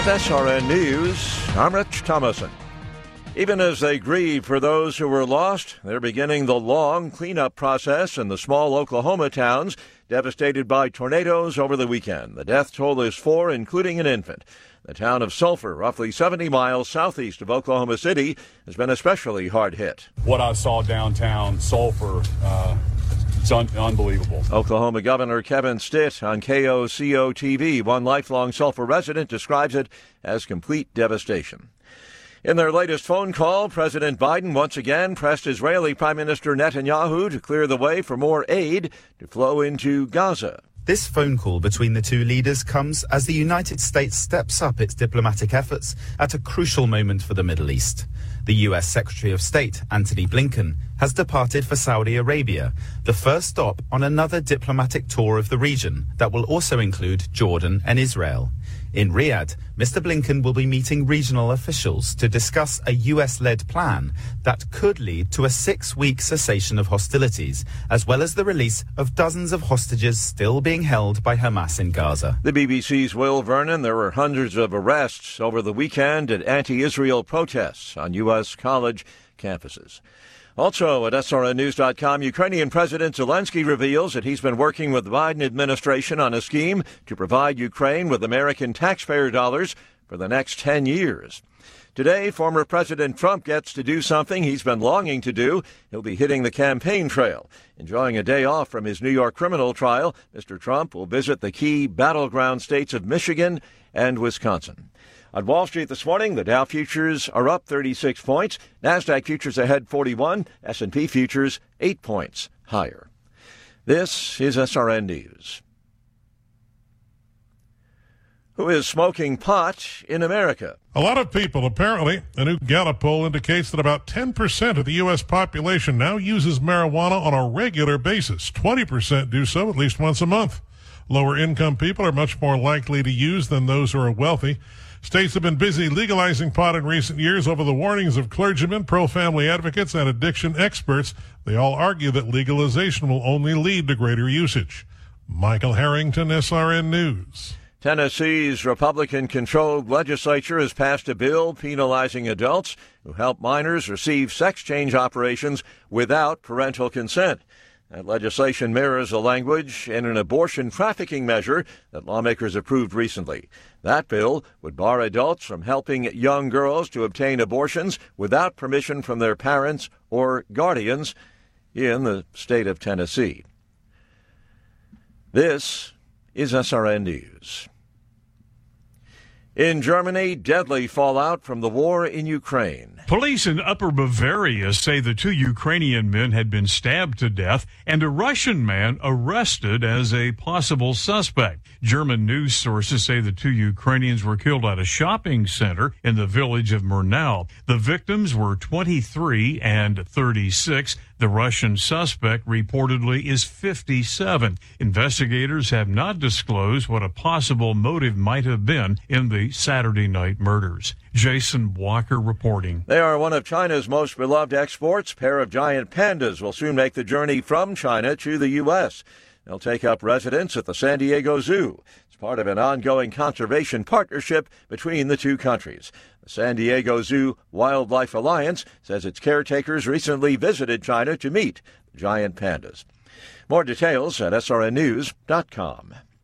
With SRN News, I'm Rich Thomason. Even as they grieve for those who were lost, they're beginning the long cleanup process in the small Oklahoma towns devastated by tornadoes over the weekend. The death toll is 4, including an infant. The town of Sulphur, roughly 70 miles southeast of Oklahoma City, has been especially hard hit. What I saw downtown Sulphur, it's unbelievable. Oklahoma Governor Kevin Stitt on KOCO-TV, one lifelong Sulphur resident, describes it as complete devastation. In their latest phone call, President Biden once again pressed Israeli Prime Minister Netanyahu to clear the way for more aid to flow into Gaza. This phone call between the two leaders comes as the United States steps up its diplomatic efforts at a crucial moment for the Middle East. The U.S. Secretary of State, Antony Blinken, has departed for Saudi Arabia, the first stop on another diplomatic tour of the region that will also include Jordan and Israel. In Riyadh, Mr. Blinken will be meeting regional officials to discuss a U.S.-led plan that could lead to a 6-week cessation of hostilities, as well as the release of dozens of hostages still being held by Hamas in Gaza. The BBC's Will Vernon. There were hundreds of arrests over the weekend at anti-Israel protests on U.S. college campuses. Also at SRNnews.com, Ukrainian President Zelensky reveals that he's been working with the Biden administration on a scheme to provide Ukraine with American taxpayer dollars for the next 10 years. Today, former President Trump gets to do something he's been longing to do. He'll be hitting the campaign trail. Enjoying a day off from his New York criminal trial, Mr. Trump will visit the key battleground states of Michigan and Wisconsin. On Wall Street this morning, the Dow futures are up 36 points. NASDAQ futures ahead 41. S&P futures 8 points higher. This is SRN News. Who is smoking pot in America? A lot of people, apparently. A new Gallup poll indicates that about 10% of the U.S. population now uses marijuana on a regular basis. 20% do so at least once a month. Lower income people are much more likely to use than those who are wealthy. States have been busy legalizing pot in recent years over the warnings of clergymen, pro-family advocates, and addiction experts. They all argue that legalization will only lead to greater usage. Michael Harrington, SRN News. Tennessee's Republican-controlled legislature has passed a bill penalizing adults who help minors receive sex change operations without parental consent. That legislation mirrors the language in an abortion trafficking measure that lawmakers approved recently. That bill would bar adults from helping young girls to obtain abortions without permission from their parents or guardians in the state of Tennessee. This is SRN News. In Germany, deadly fallout from the war in Ukraine. Police in Upper Bavaria say the 2 Ukrainian men had been stabbed to death and a Russian man arrested as a possible suspect. German news sources say the 2 Ukrainians were killed at a shopping center in the village of Murnau. The victims were 23 and 36. The Russian suspect reportedly is 57. Investigators have not disclosed what a possible motive might have been in the Saturday night murders. Jason Walker reporting. They are one of China's most beloved exports. A pair of giant pandas will soon make the journey from China to the U.S. They'll take up residence at the San Diego Zoo. It's part of an ongoing conservation partnership between the two countries. The San Diego Zoo Wildlife Alliance says its caretakers recently visited China to meet the giant pandas. More details at srnnews.com.